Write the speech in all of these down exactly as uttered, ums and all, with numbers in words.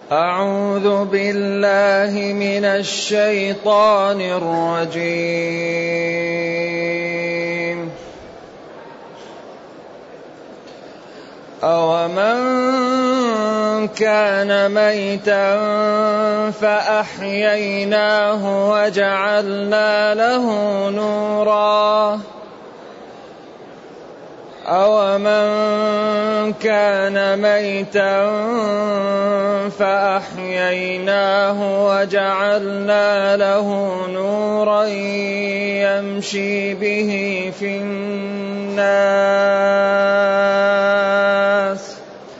أعوذ بالله من الشيطان الرجيم. أومن كان ميتا فأحييناه وجعلنا له نورا أومن كان ميتا فأحييناه وجعلنا له نورا يمشي به في الناس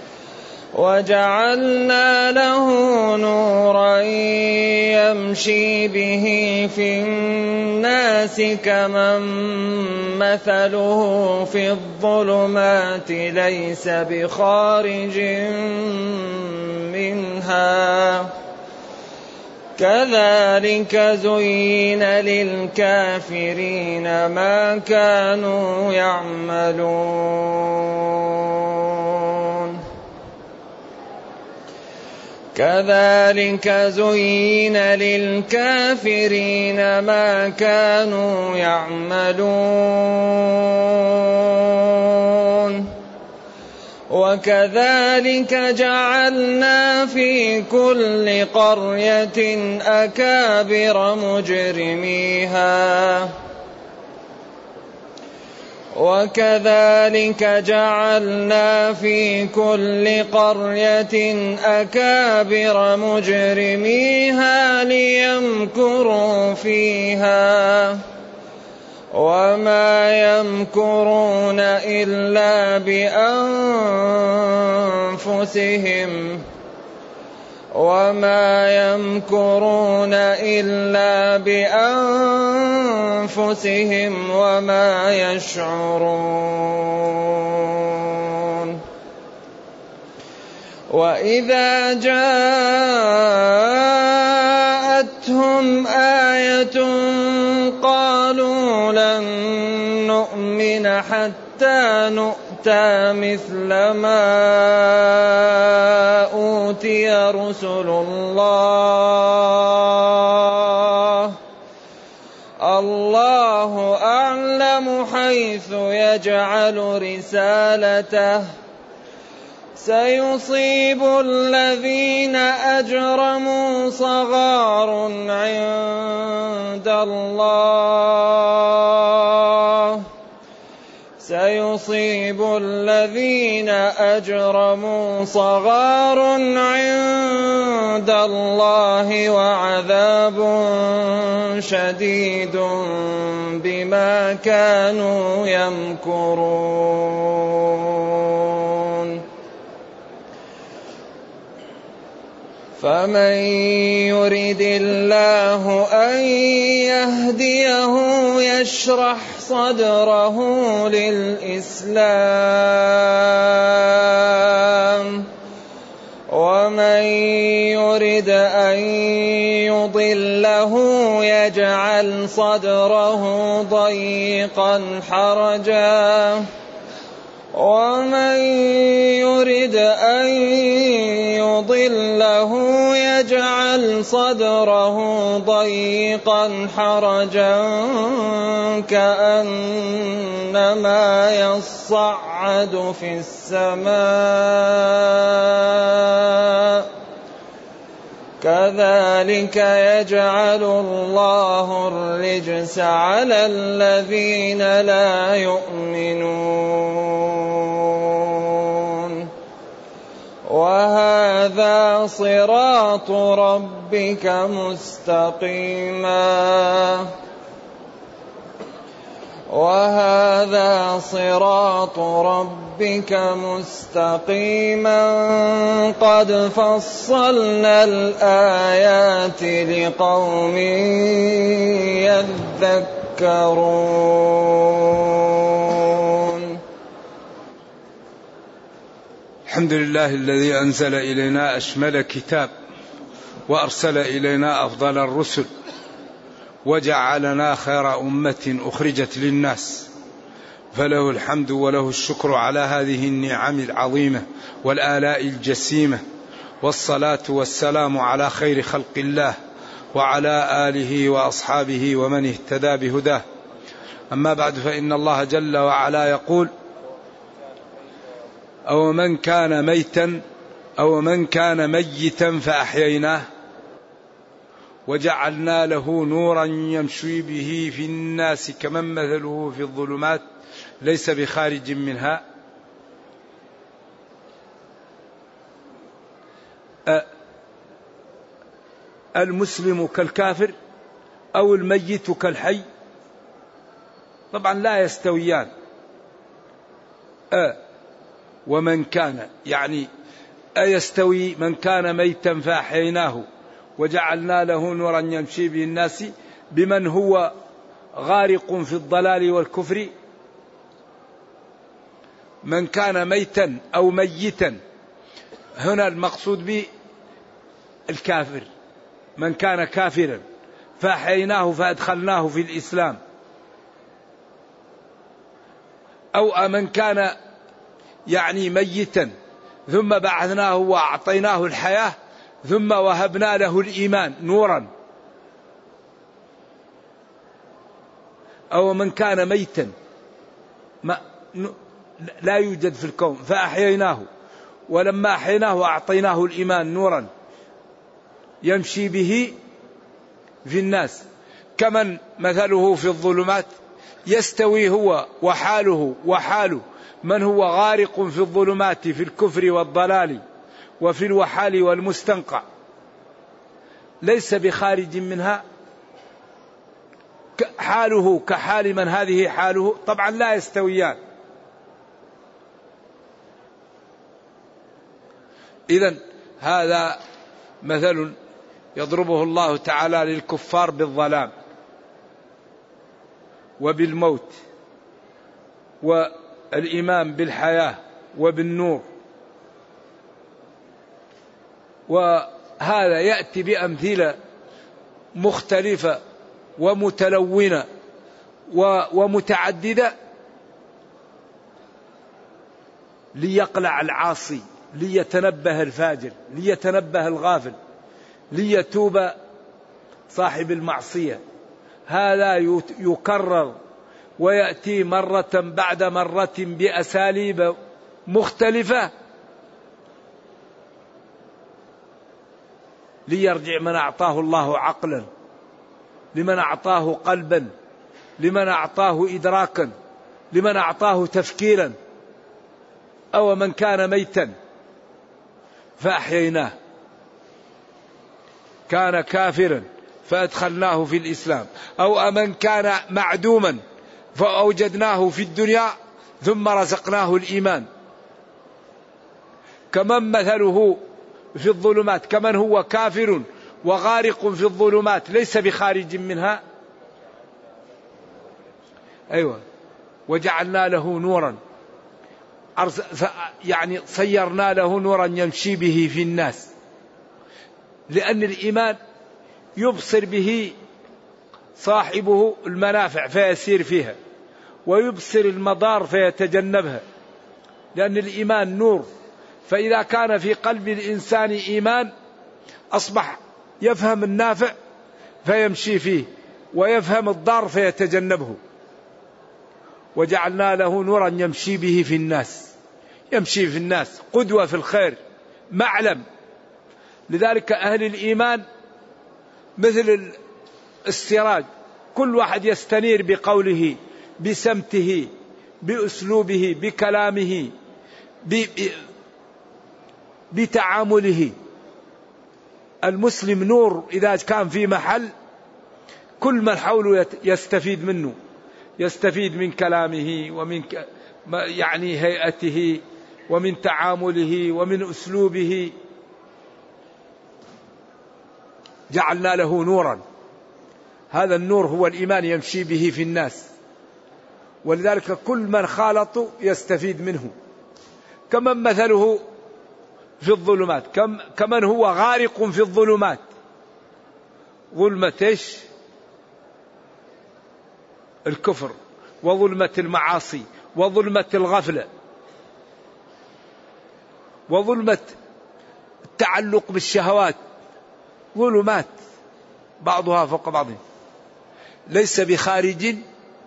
وجعلنا له نورا يمشي به في الناس كمن مثله في الظلمات ليس بخارج منها كذلك زين للكافرين ما كانوا يعملون كذلك زين للكافرين ما كانوا يعملون وكذلك جعلنا في كل قرية أكابر مجرميها وكذلك جعلنا في كل قرية أكابر مجرميها ليمكروا فيها وما يمكرون إلا بأنفسهم وما يمكرون إلا بأنفسهم وما يشعرون وإذا جاءتهم آية قالوا لن نؤمن حتى نؤتى مثل ما أوتي رسل الله الله أعلم حيث يجعل رسالته سيصيب الذين أجرموا صغار عند الله سيصيب الذين أجرموا صغار عند الله وعذاب شديد بما كانوا يمكرون فمن يرد الله أن يهديه يشرح صدره للإسلام ومن يرد أن يضله يجعل صدره ضيقا حرجا ومن يرد أن يضله يجعل صدره ضيقا حرجا كأنما يصعد في السماء كذلك يجعل الله الرجس على الذين لا يؤمنون وهذا صراط ربك مستقيما وهذا صراط ربك مستقيما قد فصلنا الآيات لقوم يذكرون. الحمد لله الذي أنزل إلينا أشمل كتاب وأرسل إلينا أفضل الرسل وجعلنا خير أمة أخرجت للناس فله الحمد وله الشكر على هذه النعم العظيمة والآلاء الجسيمة والصلاة والسلام على خير خلق الله وعلى آله وأصحابه ومن اهتدى بهداه. أما بعد، فإن الله جل وعلا يقول: أو من كان ميتا أو من كان ميتا فأحييناه وجعلنا له نورا يمشي به في الناس كمن مثله في الظلمات ليس بخارج منها. المسلم كالكافر أو الميت كالحي طبعا لا يستويان. أه ومن كان يعني أيستوي من كان ميتا فأحييناه وجعلنا له نورا يمشي به الناس بمن هو غارق في الضلال والكفر؟ من كان ميتا أو ميتا هنا المقصود به الكافر، من كان كافرا فأحييناه فأدخلناه في الإسلام، أو من كان يعني ميتا ثم بعثناه وأعطيناه الحياة ثم وهبنا له الإيمان نورا، أو من كان ميتا ما لا يوجد في الكون فأحييناه ولما أحييناه أعطيناه الإيمان نورا يمشي به في الناس كمن مثله في الظلمات. يستوي هو وحاله وحاله من هو غارق في الظلمات في الكفر والضلال وفي الوحال والمستنقع ليس بخارج منها؟ حاله كحال من هذه حاله؟ طبعا لا يستويان. إذن هذا مثل يضربه الله تعالى للكفار بالظلام وبالموت، والإيمان بالحياة وبالنور، وهذا يأتي بأمثلة مختلفة ومتلونة ومتعددة ليقلع العاصي، ليتنبه الفاجر، ليتنبه الغافل، ليتوب صاحب المعصية. هذا يكرر ويأتي مرة بعد مرة بأساليب مختلفة ليرجع من أعطاه الله عقلا، لمن أعطاه قلبا، لمن أعطاه إدراكا، لمن أعطاه تفكيرا. أو من كان ميتا فأحييناه، كان كافرا فأدخلناه في الإسلام، أو من كان معدوما فأوجدناه في الدنيا ثم رزقناه الإيمان كمن مثله في الظلمات، كمن هو كافر وغارق في الظلمات ليس بخارج منها. أيوة وجعلنا له نورا يعني صيرنا له نورا يمشي به في الناس، لأن الإيمان يبصر به صاحبه المنافع فيسير فيها، ويبصر المضار فيتجنبها، لأن الإيمان نور. فإذا كان في قلب الإنسان إيمان أصبح يفهم النافع فيمشي فيه ويفهم الضار فيتجنبه. وجعلنا له نورا يمشي به في الناس، يمشي في الناس قدوة في الخير، معلم. لذلك أهل الإيمان مثل السراج، كل واحد يستنير بقوله، بسمته، بأسلوبه، بكلامه، بتعامله. المسلم نور إذا كان في محل كل من حوله يستفيد منه، يستفيد من كلامه ومن يعني هيئته ومن تعامله ومن أسلوبه. جعلنا له نورا، هذا النور هو الإيمان يمشي به في الناس، ولذلك كل من خالط يستفيد منه. كمن مثله في الظلمات، كم كمن هو غارق في الظلمات. ظلمة ايش؟ الكفر، وظلمة المعاصي، وظلمة الغفلة، وظلمة التعلق بالشهوات، ظلمات بعضها فوق بعض، ليس بخارج،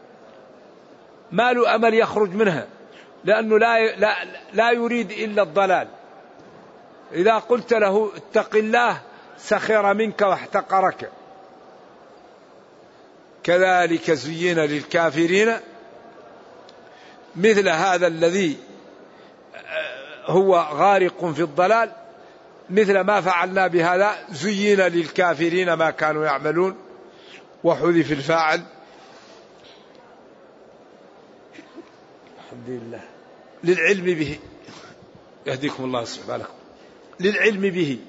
ما له أمل يخرج منها، لأنه لا, لا, لا يريد إلا الضلال. إذا قلت له اتق الله سخر منك واحتقرك. كذلك زين للكافرين مثل هذا الذي هو غارق في الضلال، مثل ما فعلنا بهذا زين للكافرين ما كانوا يعملون، وحذف الفاعل. الحمد لله. للعلم به، يهديكم الله سبحانه، للعلم به،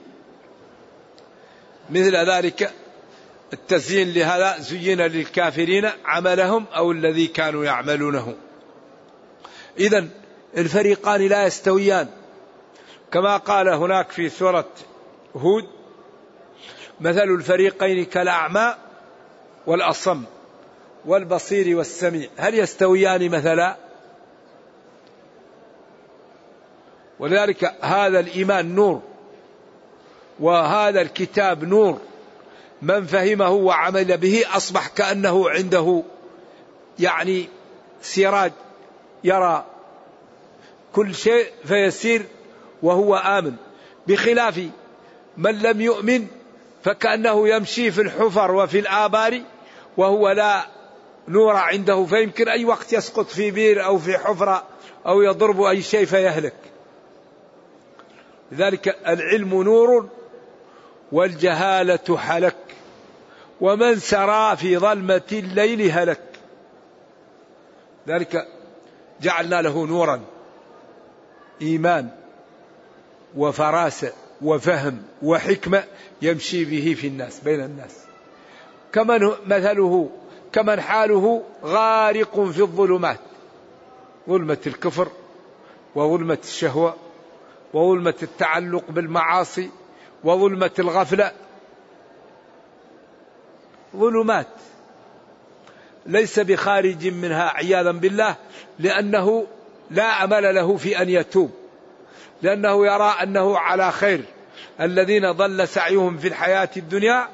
مثل ذلك التزيين لهذا زين للكافرين عملهم أو الذي كانوا يعملونه. إذن الفريقان لا يستويان، كما قال هناك في سورة هود مثل الفريقين كالأعمى والأصم والبصير والسميع هل يستويان مثلا؟ ولذلك هذا الإيمان نور وهذا الكتاب نور، من فهمه وعمل به أصبح كأنه عنده يعني سراج يرى كل شيء فيسير وهو آمن، بخلاف من لم يؤمن فكأنه يمشي في الحفر وفي الآبار وهو لا نور عنده، فيمكن أي وقت يسقط في بير أو في حفرة أو يضرب أي شيء فيهلك. لذلك العلم نور والجهالة حلك، ومن سرى في ظلمة الليل هلك. ذلك جعلنا له نورا، إيمان وفراسة وفهم وحكمة يمشي به في الناس بين الناس، كمن مثله كمن حاله غارق في الظلمات، ظلمة الكفر وظلمة الشهوة وظلمة التعلق بالمعاصي وظلمة الغفلة، ظلمات ليس بخارج منها عياذا بالله، لأنه لا أمل له في أن يتوب، لأنه يرى أنه على خير. الذين ضل سعيهم في الحياة الدنيا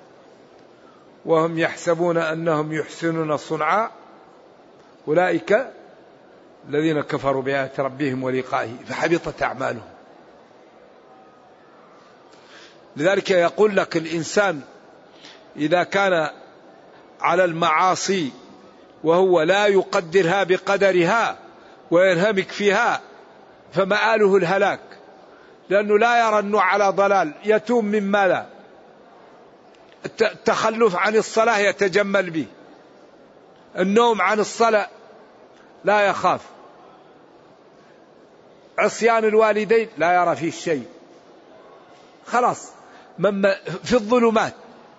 وهم يحسبون أنهم يحسنون صنعا أولئك الذين كفروا بآيات ربهم ولقائه فحبطت أعمالهم. لذلك يقول لك الإنسان إذا كان على المعاصي وهو لا يقدرها بقدرها وينهمك فيها فمآله الهلاك، لأنه لا يرى أنه على ضلال، يتوم من ماذا؟ التخلف عن الصلاة يتجمل به، النوم عن الصلاة لا يخاف، عصيان الوالدين لا يرى فيه شيء، خلاص في الظلمات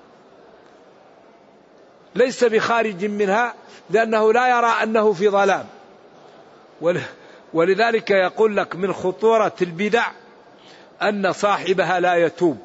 ليس بخارج منها، لأنه لا يرى أنه في ظلام. ولذلك يقول لك من خطورة البدع أن صاحبها لا يتوب،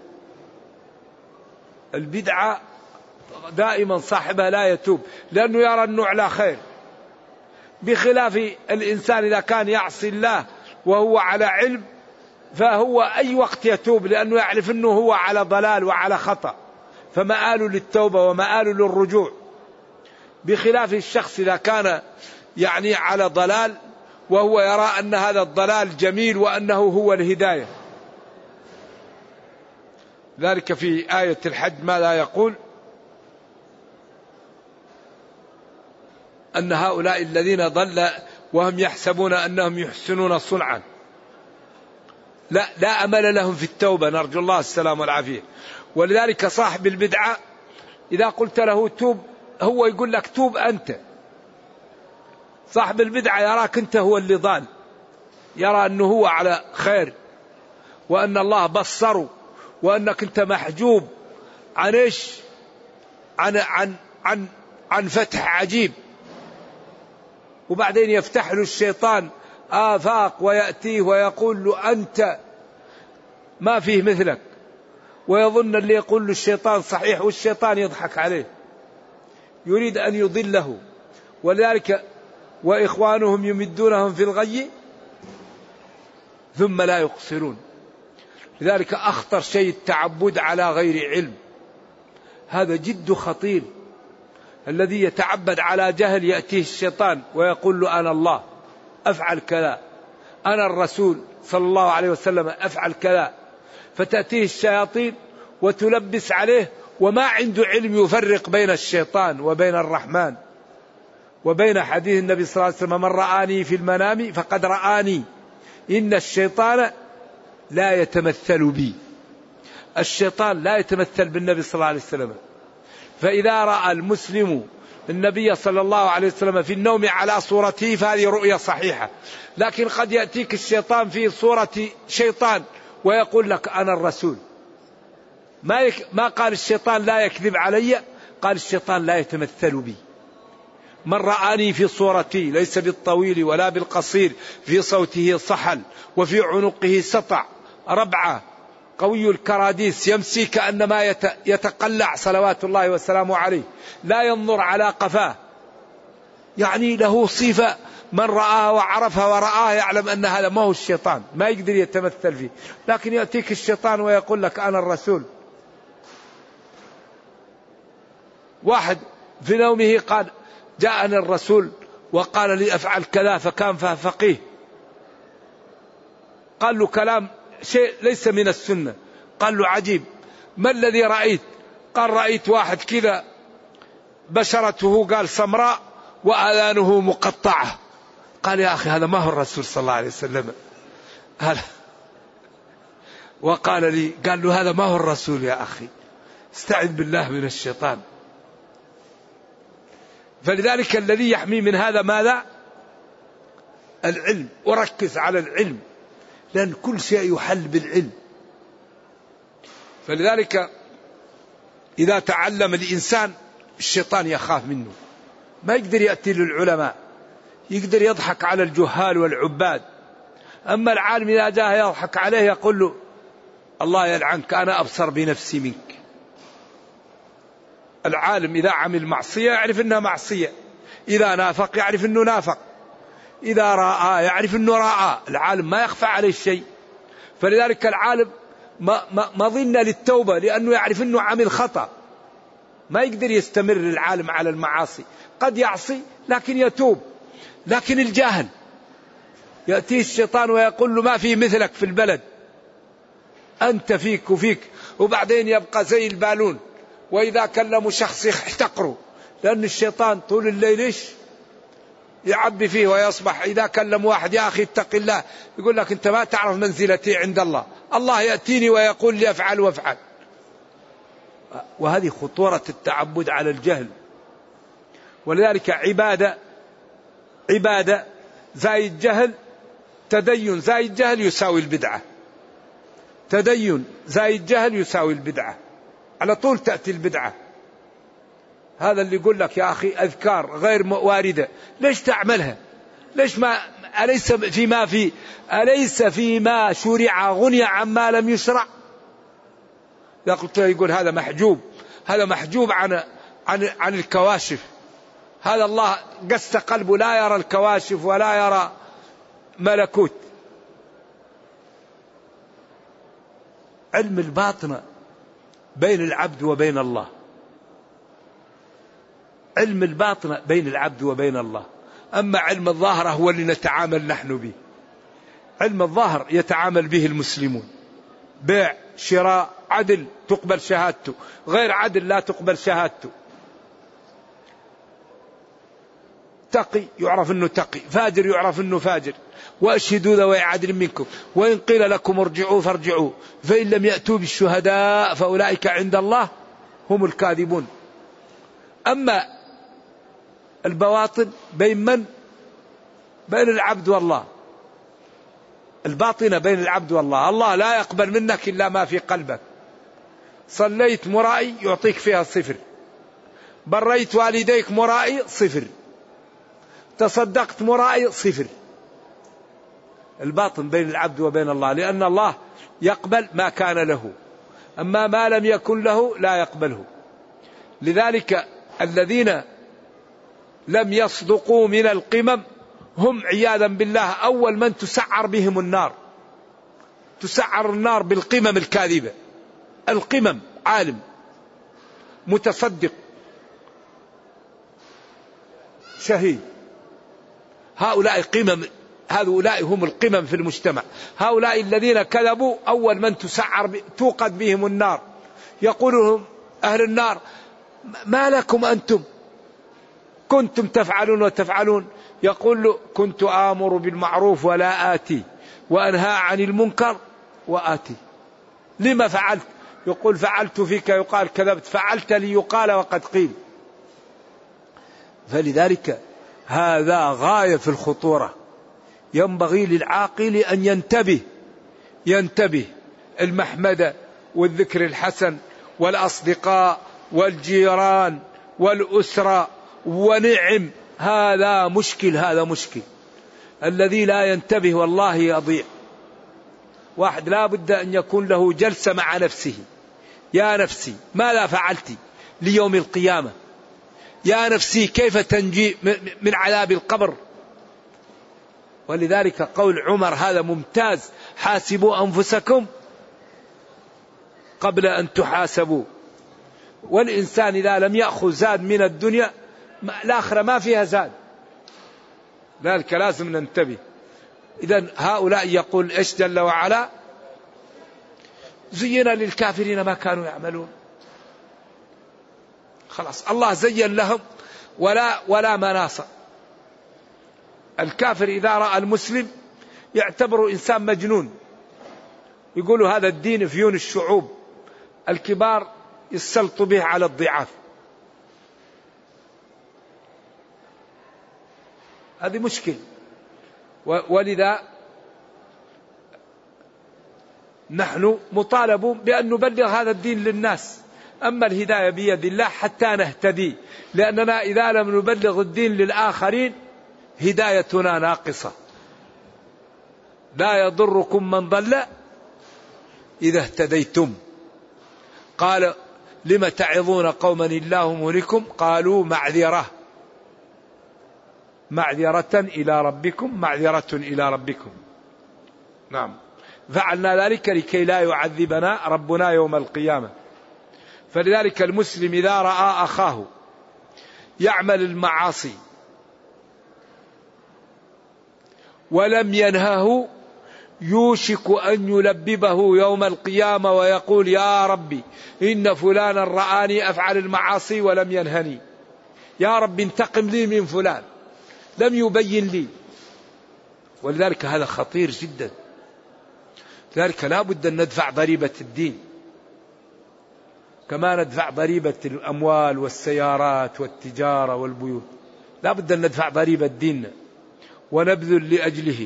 البدعة دائما صاحبها لا يتوب لأنه يرى أنه على خير، بخلاف الإنسان إذا كان يعصي الله وهو على علم فهو أي وقت يتوب، لأنه يعرف أنه هو على ضلال وعلى خطأ، فمآله للتوبة ومآله للرجوع، بخلاف الشخص إذا كان يعني على ضلال وهو يرى أن هذا الضلال جميل وأنه هو الهداية. ذلك في آية الحج ماذا يقول؟ أن هؤلاء الذين ضل وهم يحسبون أنهم يحسنون صنعا لا, لا أمل لهم في التوبة، نرجو الله السلام والعافية. ولذلك صاحب البدعة إذا قلت له توب هو يقول لك توب أنت. صاحب البدعة يراك أنت هو اللي ضال، يرى أنه هو على خير وأن الله بصره وأنك أنت محجوب عن إيش؟ عن عن عن عن فتح عجيب، وبعدين يفتح له الشيطان آفاق ويأتيه ويقول له أنت ما فيه مثلك، ويظن اللي يقول له الشيطان صحيح والشيطان يضحك عليه، يريد أن يضله. ولذلك وإخوانهم يمدونهم في الغي ثم لا يقصرون. لذلك أخطر شيء التعبد على غير علم، هذا جد خطير. الذي يتعبد على جهل يأتيه الشيطان ويقول له أنا الله أفعل كذا، أنا الرسول صلى الله عليه وسلم أفعل كذا، فتأتيه الشياطين وتلبس عليه وما عنده علم يفرق بين الشيطان وبين الرحمن وبين حديث النبي صلى الله عليه وسلم من رآني في المنام فقد رآني، إن الشيطان لا يتمثل بي. الشيطان لا يتمثل بالنبي صلى الله عليه وسلم. فإذا رأى المسلم النبي صلى الله عليه وسلم في النوم على صورته فهذه رؤية صحيحة، لكن قد يأتيك الشيطان في صورة شيطان ويقول لك أنا الرسول. ما, يك... ما قال الشيطان لا يكذب علي، قال الشيطان لا يتمثل بي. من رآني في صورتي ليس بالطويل ولا بالقصير، في صوته صحل وفي عنقه سطع ربعة قوي الكراديس يمسي كأنما يتقلع صلوات الله وسلامه عليه، لا ينظر على قفاه، يعني له صفة من رآها وعرفها ورآها يعلم أن هذا ما هو الشيطان، ما يقدر يتمثل فيه. لكن يأتيك الشيطان ويقول لك أنا الرسول. واحد في نومه قال جاءني الرسول وقال لي أفعل كذا، فكان فقيه، قال له كلام شيء ليس من السنة، قال له عجيب ما الذي رأيت؟ قال رأيت واحد كذا بشرته قال سمراء وآذانه مقطعة. قال يا أخي هذا ما هو الرسول صلى الله عليه وسلم. هذا وقال لي قال له هذا ما هو الرسول يا أخي، استعذ بالله من الشيطان. فلذلك الذي يحمي من هذا ماذا؟ العلم، وركز على العلم لأن كل شيء يحل بالعلم. فلذلك إذا تعلم الإنسان الشيطان يخاف منه، ما يقدر يأتي للعلماء، يقدر يضحك على الجهال والعباد. أما العالم إذا جاء يضحك عليه يقول له الله يلعنك أنا أبصر بنفسي منك. العالم إذا عمل معصية يعرف أنها معصية، إذا نافق يعرف أنه نافق، إذا رأى يعرف أنه رأى. العالم ما يخفى عليه شيء. فلذلك العالم ما, ما, ما ظن للتوبة لأنه يعرف أنه عمل خطأ، ما يقدر يستمر العالم على المعاصي، قد يعصي لكن يتوب. لكن الجاهل يأتيه الشيطان ويقول له ما في مثلك في البلد، أنت فيك وفيك، وبعدين يبقى زي البالون، وإذا كلموا شخص يحتقروا، لأن الشيطان طول الليل إيش يعبي فيه ويصبح. إذا كلم واحد يا أخي اتق الله يقول لك أنت ما تعرف منزلتي عند الله، الله يأتيني ويقول لي أفعل وافعل. وهذه خطورة التعبد على الجهل. ولذلك عبادة عبادة زايد جهل، تدين زايد جهل يساوي البدعة، تدين زايد جهل يساوي البدعة، على طول تأتي البدعة. هذا اللي يقول لك يا أخي أذكار غير واردة ليش تعملها؟ ليش ما أليس فيما في أليس فيما شرع غني عما لم يشرع؟ يقول هذا محجوب، هذا محجوب عن عن عن الكواشف، هذا الله قس قلبه لا يرى الكواشف ولا يرى ملكوت. علم الباطن بين العبد وبين الله، علم الباطن بين العبد وبين الله. أما علم الظاهر هو اللي نتعامل نحن به. علم الظاهر يتعامل به المسلمون، بيع شراء عدل تقبل شهادته، غير عدل لا تقبل شهادته. تقي يعرف أنه تقي، فاجر يعرف أنه فاجر. وأشهدوا ذوي عدل منكم وإن قيل لكم ارجعوا فارجعوا فإن لم يأتوا بالشهداء فأولئك عند الله هم الكاذبون. أما البواطن بين من؟ بين العبد والله. الباطنة بين العبد والله، الله لا يقبل منك إلا ما في قلبك. صليت مرائي يعطيك فيها صفر، بريت والديك مرائي صفر، تصدقت مرائي صفر. الباطن بين العبد وبين الله، لأن الله يقبل ما كان له، أما ما لم يكن له لا يقبله. لذلك الذين لم يصدقوا من القمم هم عياذا بالله أول من تسعر بهم النار. تسعر النار بالقمم الكاذبة، القمم، عالم متصدق شهيد، هؤلاء قمم، هؤلاء هم القمم في المجتمع. هؤلاء الذين كذبوا أول من تسعر توقد بهم النار، يقول لهم أهل النار ما لكم أنتم كنتم تفعلون وتفعلون، يقول له كنت آمر بالمعروف ولا آتي وأنهى عن المنكر وآتي. لما فعلت؟ يقول فعلت فيك يقال كذبت، فعلت لي يقال وقد قيل. فلذلك هذا غاية في الخطورة، ينبغي للعاقل أن ينتبه ينتبه المحمدة والذكر الحسن والأصدقاء والجيران والأسرة ونعم، هذا مشكل هذا مشكل. الذي لا ينتبه والله يضيع. واحد لا بد أن يكون له جلسة مع نفسه، يا نفسي ماذا فعلت ليوم القيامة؟ يا نفسي كيف تنجي من عذاب القبر؟ ولذلك قول عمر هذا ممتاز، حاسبوا أنفسكم قبل أن تحاسبوا. والإنسان إذا لم يأخذ زاد من الدنيا الآخرة ما فيها زاد، ذلك لازم ننتبه. إذن هؤلاء يقول إيش جل وعلا؟ زين للكافرين ما كانوا يعملون. خلاص الله زين لهم ولا ولا مناص. الكافر إذا رأى المسلم يعتبره إنسان مجنون، يقولوا هذا الدين فيون الشعوب، الكبار يسلطوا به على الضعاف. هذه مشكلة. ولذا نحن مطالبون بأن نبلغ هذا الدين للناس، أما الهداية بيد الله حتى نهتدي، لأننا إذا لم نبلغ الدين للآخرين هدايتنا ناقصة. لا يضركم من ضل إذا اهتديتم. قال لم تعظون قوما الله مهلكم قالوا معذرة معذرة إلى ربكم معذرة إلى ربكم. نعم، فعلنا ذلك لكي لا يعذبنا ربنا يوم القيامة. فلذلك المسلم إذا رأى أخاه يعمل المعاصي ولم ينهه يوشك أن يلببه يوم القيامة ويقول يا ربي إن فلانا رآني أفعل المعاصي ولم ينهني، يا رب انتقم لي من فلان لم يبين لي. ولذلك هذا خطير جدا. لذلك لا بد أن ندفع ضريبة الدين كما ندفع ضريبة الأموال والسيارات والتجارة والبيوت. لا بد أن ندفع ضريبة ديننا ونبذل لأجله.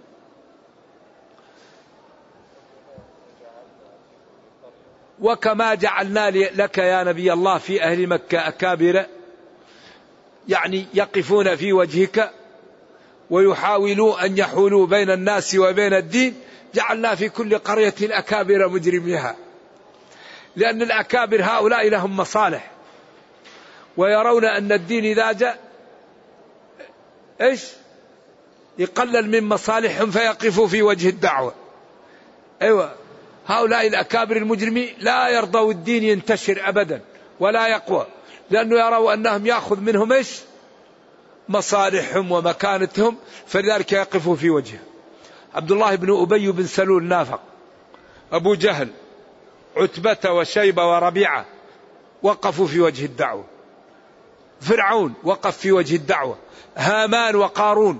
وكما جعلنا لك يا نبي الله في أهل مكة أكابر يعني يقفون في وجهك ويحاولوا أن يحولوا بين الناس وبين الدين، جعلنا في كل قرية أكابر مجرميها، لأن الأكابر هؤلاء لهم مصالح ويرون أن الدين إذا جاء إيش يقلل من مصالحهم فيقفوا في وجه الدعوة. أيوة، هؤلاء الأكابر المجرمين لا يرضوا الدين ينتشر أبدا ولا يقوى، لأنه يروا أنهم يأخذ منهم إيش مصالحهم ومكانتهم، فلذلك يقفوا في وجهه. عبد الله بن أبي بن سلول نافق، أبو جهل، عتبة وشيبة وربيعة وقفوا في وجه الدعوة، فرعون وقف في وجه الدعوة، هامان وقارون.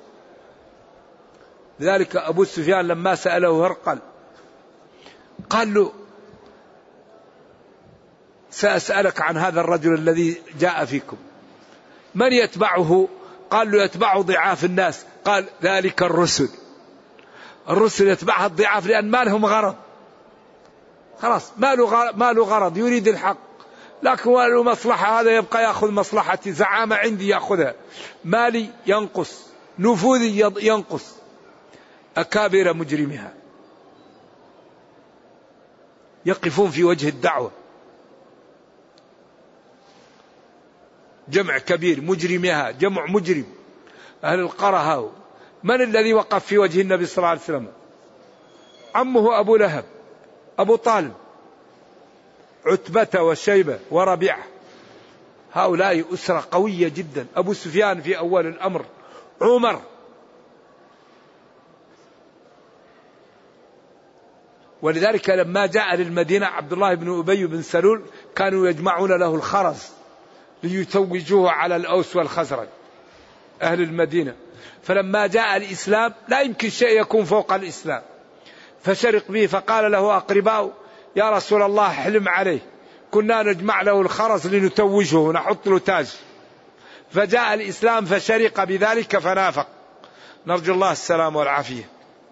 لذلك أبو سفيان لما سأله هرقل قال له سأسألك عن هذا الرجل الذي جاء فيكم من يتبعه؟ قال له يتبع ضعاف الناس. قال ذلك الرسل، الرسل يتبعها الضعاف لأن ما لهم غرض، خلاص ما له غرض, ما له غرض يريد الحق، لكن له مصلحة، هذا يبقى يأخذ مصلحتي، زعامة عندي يأخذها، مالي ينقص، نفوذي ينقص. أكابر مجرمها يقفون في وجه الدعوة، جمع كبير، مجرمها جمع مجرم، أهل القرى هاو. من الذي وقف في وجه النبي صلى الله عليه وسلم؟ عمه أبو لهب، أبو طالب، عتبة وشيبة وربيعة، هؤلاء أسرة قوية جدا. أبو سفيان في أول الأمر، عمر، ولذلك لما جاء للمدينة عبد الله بن أبي بن سلول كانوا يجمعون له الخرز ليتوجوه على الأوس والخزرج أهل المدينة. فلما جاء الإسلام لا يمكن شيء يكون فوق الإسلام، فشرق به، فقال له أقرباؤه يا رسول الله حلم عليه، كنا نجمع له الخرز لنتوجه ونحط له تاج، فجاء الإسلام فشرق بذلك فنافق، نرجو الله السلام والعافية.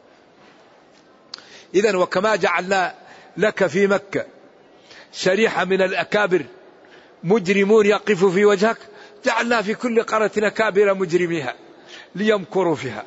إذن وكما جعلنا لك في مكة شريحة من الأكابر مجرمون يقفوا في وجهك، جعلنا في كل قرية أكابر مجرميها ليمكروا فيها.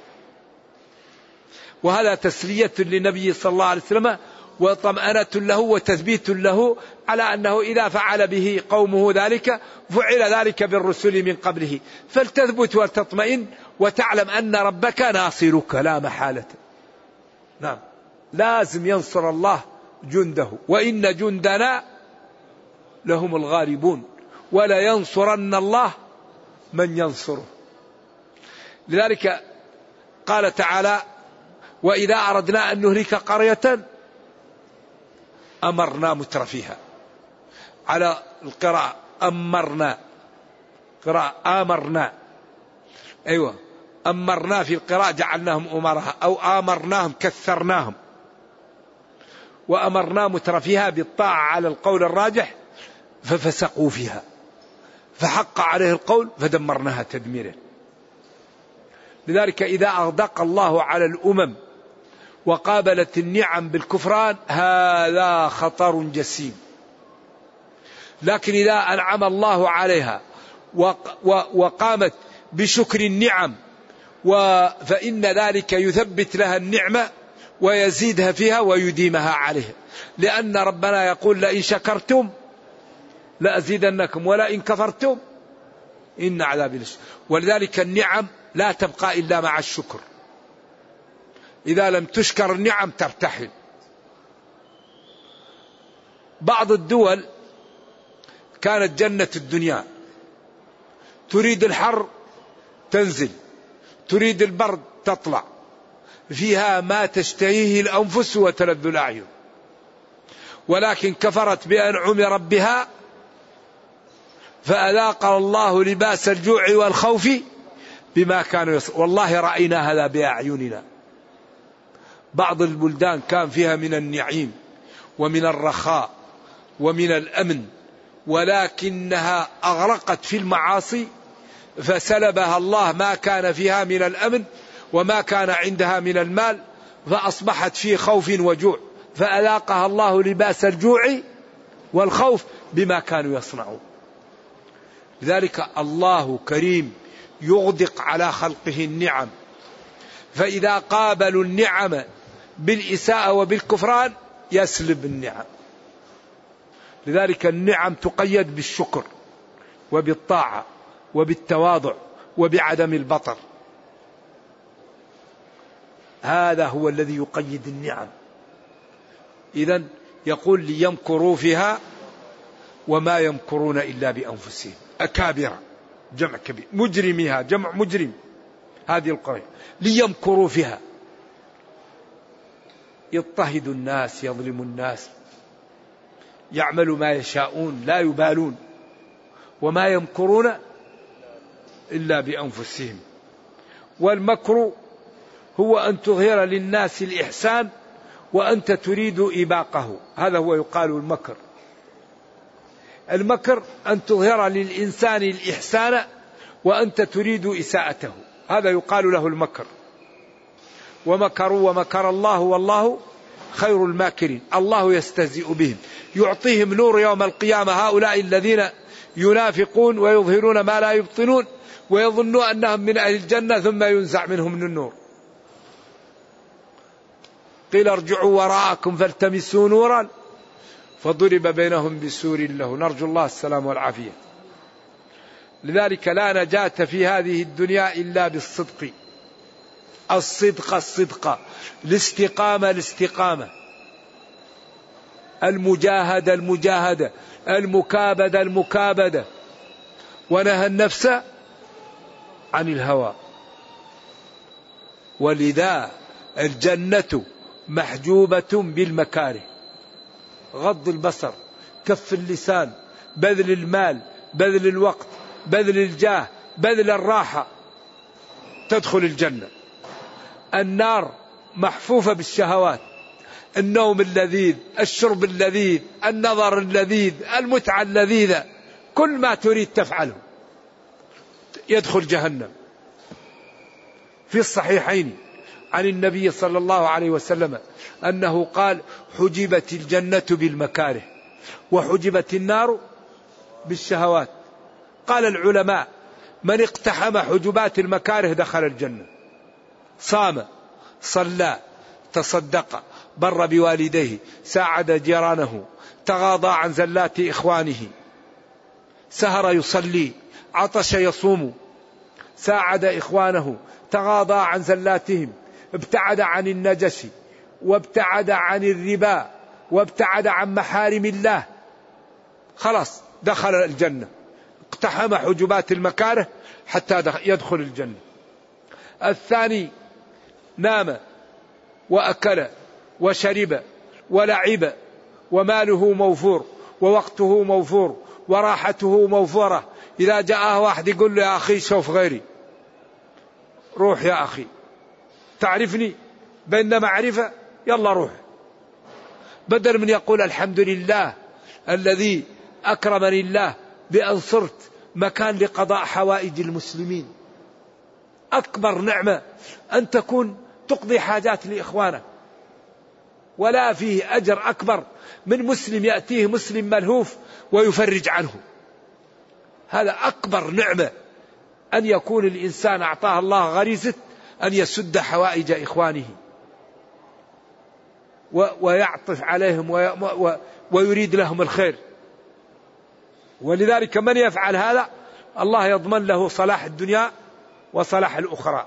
وهذا تسلية للنبي صلى الله عليه وسلم وطمأنة له وتثبيت له على أنه إذا فعل به قومه ذلك فعل ذلك بالرسل من قبله، فلتثبت وتطمئن وتعلم أن ربك ناصرك لا محالة. نعم، لازم ينصر الله جنده، وإن جندنا لهم الغالبون ولا ينصرن الله من ينصره. لذلك قال تعالى وإذا أردنا أن نهلك قرية أمرنا مترفيها، على القراءة أمرنا، قراءة آمرنا، أيوة أمرنا في القراءة جعلناهم أمرها، أو آمرناهم كثرناهم، وأمرنا مترفيها بالطاعة على القول الراجح ففسقوا فيها فحق عليه القول فدمرناها تدميرا. لذلك إذا أغدق الله على الأمم وقابلت النعم بالكفران هذا خطر جسيم، لكن إذا أنعم الله عليها وقامت بشكر النعم فإن ذلك يثبت لها النعمة ويزيدها فيها ويديمها عليها، لأن ربنا يقول لئن شكرتم لأزيدنكم ولئن كفرتم إن عذابي لشديد. ولذلك النعم لا تبقى إلا مع الشكر، إذا لم تشكر النعم ترتحل. بعض الدول كانت جنة الدنيا، تريد الحر تنزل، تريد البرد تطلع، فيها ما تشتهيه الأنفس وتلذ الأعين، ولكن كفرت بأنعم ربها فأذاق الله لباس الجوع والخوف بما كانوا يصنعون. والله رأينا هذا بأعيننا. بعض البلدان كان فيها من النعيم ومن الرخاء ومن الأمن، ولكنها أغرقت في المعاصي فسلبها الله ما كان فيها من الأمن وما كان عندها من المال، فأصبحت في خوف وجوع، فأذاقها الله لباس الجوع والخوف بما كانوا يصنعون. لذلك الله كريم يغدق على خلقه النعم، فإذا قابلوا النعم بالإساءة وبالكفران يسلب النعم. لذلك النعم تقيد بالشكر وبالطاعة وبالتواضع وبعدم البطر، هذا هو الذي يقيد النعم. إذن يقول ليمكروا فيها وما يمكرون إلا بأنفسهم. أكابر جمع كبير، مجرميها جمع مجرم، هذه القرية ليمكروا فيها، يضطهد الناس، يظلم الناس، يعمل ما يشاءون لا يبالون، وما يمكرون إلا بأنفسهم. والمكر هو أن تظهر للناس الإحسان وأنت تريد إباقه، هذا هو يقال المكر. المكر أن تظهر للإنسان الإحسان وأنت تريد إساءته، هذا يقال له المكر. ومكروا ومكر الله والله خير الماكرين. الله يستهزئ بهم، يعطيهم نور يوم القيامة، هؤلاء الذين ينافقون ويظهرون ما لا يبطنون ويظنون أنهم من أهل الجنة ثم ينزع منهم من النور. قيل ارجعوا وراءكم فالتمسوا نورا فضرب بينهم بسور له، نرجو الله السلام والعافية. لذلك لا نجاة في هذه الدنيا إلا بالصدق الصدق الصدق، الاستقامة الاستقامة، المجاهدة المجاهدة، المكابدة المكابدة، ونهى النفس عن الهوى. ولذا الجنة محجوبة بالمكاره، غض البصر، كف اللسان، بذل المال، بذل الوقت، بذل الجاه، بذل الراحة، تدخل الجنة. النار محفوفة بالشهوات، النوم اللذيذ، الشرب اللذيذ، النظر اللذيذ، المتعة اللذيذة، كل ما تريد تفعله، يدخل جهنم. في الصحيحين عن النبي صلى الله عليه وسلم أنه قال: حجبت الجنة بالمكاره وحجبت النار بالشهوات. قال العلماء: من اقتحم حجبات المكاره دخل الجنة، صام، صلى، تصدق، بر بوالديه، ساعد جيرانه، تغاضى عن زلات إخوانه، سهر يصلي، عطش يصوم، ساعد إخوانه، تغاضى عن زلاتهم، ابتعد عن النجس، وابتعد عن الربا، وابتعد عن محارم الله، خلاص دخل الجنة، اقتحم حجبات المكاره حتى يدخل الجنة. الثاني نام وأكل وشرب ولعب وماله موفور ووقته موفور وراحته موفورة، إذا جاءه واحد يقول له: يا أخي شوف غيري، روح يا أخي، تعرفني بين معرفة، يلا روح، بدل من يقول: الحمد لله الذي أكرمني الله بأن صرت مكان لقضاء حوائج المسلمين. أكبر نعمة أن تكون تقضي حاجات لإخوانك، ولا فيه أجر أكبر من مسلم يأتيه مسلم ملهوف ويفرج عنه. هذا أكبر نعمة، أن يكون الإنسان أعطاه الله غريزة أن يسد حوائج إخوانه ويعطف عليهم ويريد لهم الخير. ولذلك من يفعل هذا الله يضمن له صلاح الدنيا وصلاح الأخرى.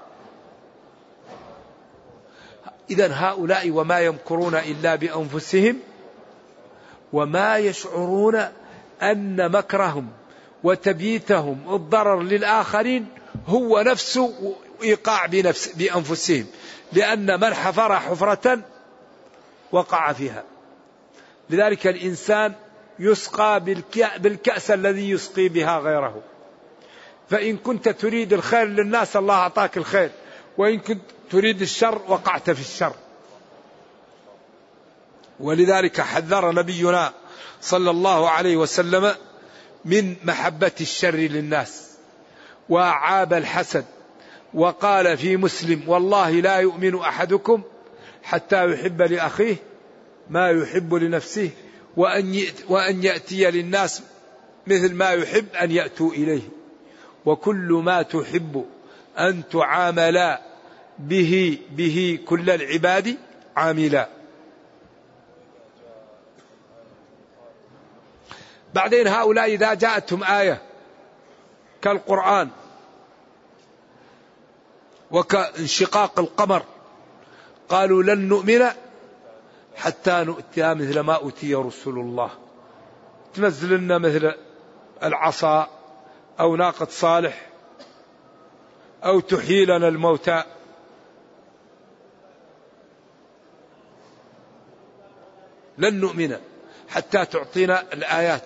إذن هؤلاء وما يمكرون إلا بأنفسهم وما يشعرون أن مكرهم وتبييتهم الضرر للآخرين هو نفسه إيقاع بنفس بأنفسهم، لأن من حفر حفرة وقع فيها. لذلك الإنسان يسقى بالكأس الذي يسقي بها غيره. فإن كنت تريد الخير للناس الله أعطاك الخير، وإن كنت تريد الشر وقعت في الشر. ولذلك حذر نبينا صلى الله عليه وسلم من محبة الشر للناس وأعاب الحسد، وقال في مسلم: والله لا يؤمن أحدكم حتى يحب لأخيه ما يحب لنفسه، وأن يأتي للناس مثل ما يحب أن يأتوا إليه، وكل ما تحب أن تعاملا به به كل العباد عاملا. بعدين هؤلاء إذا جاءتهم آية كالقرآن وكانشقاق القمر قالوا: لن نؤمن حتى نؤتي مثل ما أوتي رسل الله، تنزل لنا مثل العصا أو ناقة صالح أو تحيي لنا الموتى. لن نؤمن حتى تعطينا الآيات.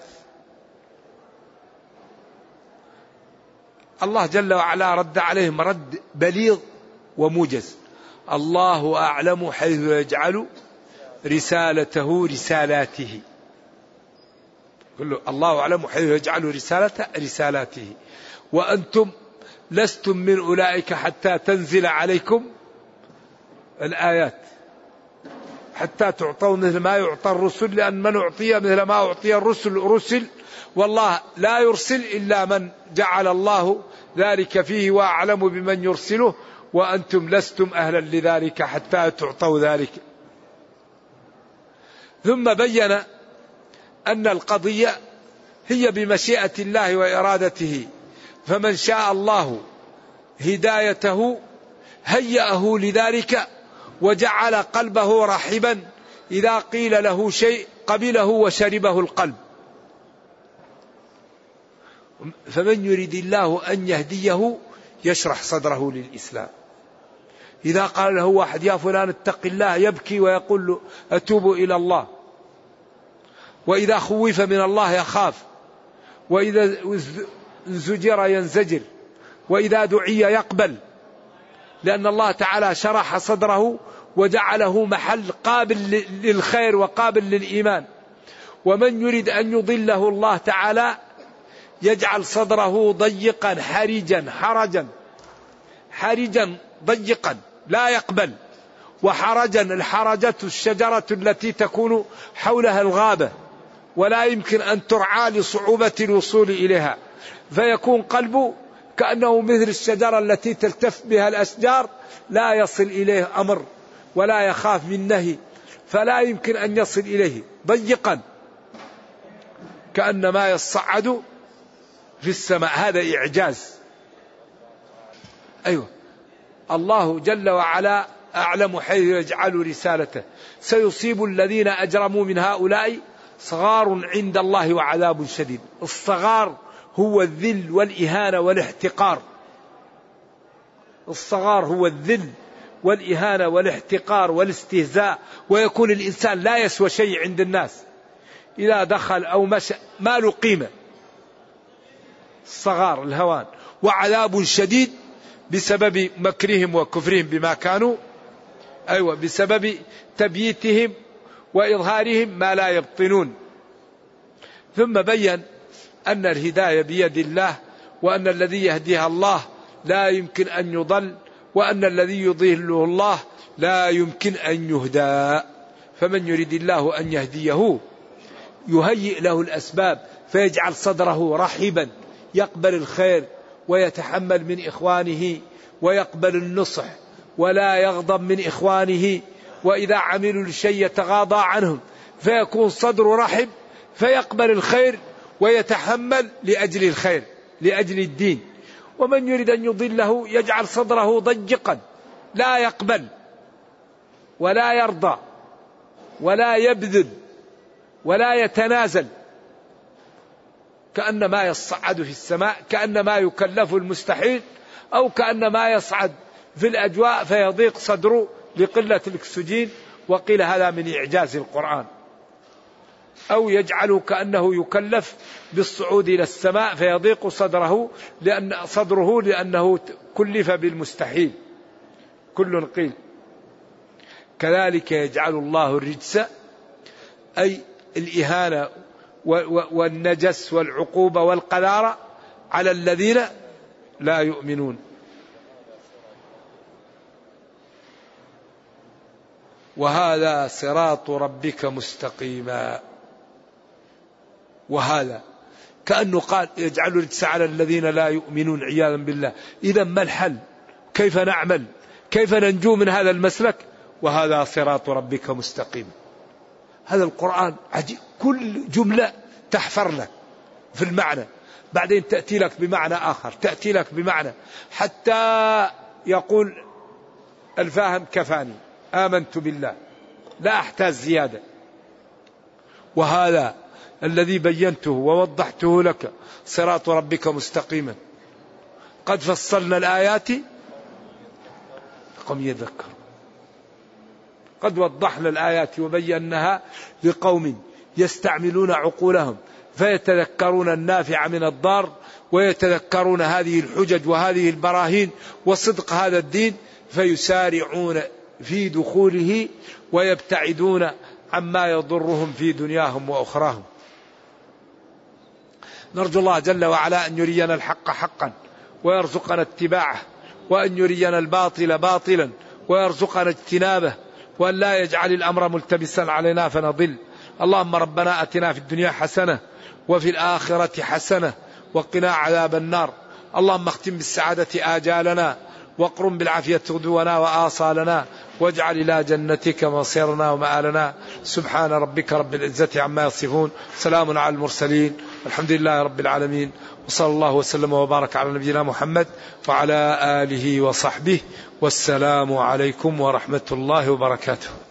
الله جل وعلا رد عليهم رد بليغ وموجز: الله أعلم حيث يجعل رسالته رسالاته. كله الله أعلم حيث يجعل رسالته رسالاته، وأنتم لستم من أولئك حتى تنزل عليكم الآيات، حتى تعطوا مثل ما يعطى الرسل، لأن من أعطي مثل ما أعطي الرسل رسل، والله لا يرسل إلا من جعل الله ذلك فيه، وأعلم بمن يرسله، وأنتم لستم أهلا لذلك حتى تعطوا ذلك. ثم بين أن القضية هي بمشيئة الله وإرادته، فمن شاء الله هدايته هيأه لذلك وجعل قلبه رحبا، إذا قيل له شيء قبله وشربه القلب. فمن يريد الله أن يهديه يشرح صدره للإسلام. إذا قال له واحد يا فلان اتق الله يبكي ويقول له أتوب إلى الله. وإذا خوف من الله يخاف، وإذا زجر ينزجر، وإذا دعي يقبل، لأن الله تعالى شرح صدره وجعله محل قابل للخير وقابل للإيمان. ومن يريد أن يضله الله تعالى يجعل صدره ضيقا حرجا حرجا حرجا ضيقا لا يقبل. وحرجا، الحرجة الشجرة التي تكون حولها الغابة ولا يمكن أن ترعى لصعوبة الوصول إليها، فيكون قلبه كأنه مثل الشجرة التي تلتف بها الأشجار، لا يصل إليه أمر ولا يخاف من نهي، فلا يمكن أن يصل إليه، ضيقا كأنما يصعد في السماء. هذا إعجاز. أيوة، الله جل وعلا أعلم حيث يجعل رسالته. سيصيب الذين أجرموا من هؤلاء صغار عند الله وعذاب شديد. الصغار هو الذل والإهانة والاحتقار. الصغار هو الذل والإهانة والاحتقار والاستهزاء، ويكون الإنسان لا يسوى شيء عند الناس، إذا دخل أو مشى ما له قيمة. الصغار الهوان. وعذاب شديد بسبب مكرهم وكفرهم بما كانوا، أيوة، بسبب تبييتهم وإظهارهم ما لا يبطنون. ثم بين أن الهداية بيد الله، وأن الذي يهديها الله لا يمكن أن يضل، وأن الذي يضله الله لا يمكن أن يهدى. فمن يريد الله أن يهديه يهيئ له الأسباب فيجعل صدره رحبا يقبل الخير ويتحمل من إخوانه ويقبل النصح ولا يغضب من إخوانه، وإذا عملوا الشيء يتغاضى عنهم، فيكون صدره رحب فيقبل الخير ويتحمل لأجل الخير لأجل الدين. ومن يريد أن يضله يجعل صدره ضيقا لا يقبل ولا يرضى ولا يبذل ولا يتنازل، كأنما يصعد في السماء، كأنما يكلف المستحيل، أو كأنما يصعد في الأجواء فيضيق صدره لقلة الأكسجين. وقيل هذا من إعجاز القرآن. أو يجعله كأنه يكلف بالصعود إلى السماء فيضيق صدره لأن صدره لأنه كلف بالمستحيل. كل قيل. كذلك يجعل الله الرجس، أي الإهانة والنجس والعقوبة والقذارة، على الذين لا يؤمنون. وهذا صراط ربك مستقيما. وهذا كأنه قال يجعل الرجس على الذين لا يؤمنون عياذا بالله. إذا ما الحل؟ كيف نعمل؟ كيف ننجو من هذا المسلك؟ وهذا صراط ربك مستقيما. هذا القرآن عجيب، كل جملة تحفر لك في المعنى، بعدين تأتي لك بمعنى آخر، تأتي لك بمعنى، حتى يقول الفاهم كفاني آمنت بالله لا أحتاج زيادة. وهذا الذي بينته ووضحته لك صراط ربك مستقيما. قد فصلنا الآيات لقوم يذكرون. قد وضحنا الآيات وبيناها لقوم يستعملون عقولهم فيتذكرون النافع من الضار، ويتذكرون هذه الحجج وهذه البراهين وصدق هذا الدين، فيسارعون في دخوله ويبتعدون عما يضرهم في دنياهم وأخراهم. نرجو الله جل وعلا أن يرينا الحق حقا ويرزقنا اتباعه، وأن يرينا الباطل باطلا ويرزقنا اجتنابه، وأن لا يجعل الأمر ملتبسا علينا فنضل. اللهم ربنا أتنا في الدنيا حسنة وفي الآخرة حسنة وقنا عذاب النار. اللهم اختم بالسعادة آجالنا، واقرم بالعافية غدونا وآصالنا، واجعل إلى جنتك مصيرنا ومآلنا. سبحان ربك رب العزة عما يصفون، سلام على المرسلين، الحمد لله رب العالمين، وصلى الله وسلم وبارك على نبينا محمد وعلى آله وصحبه، والسلام عليكم ورحمة الله وبركاته.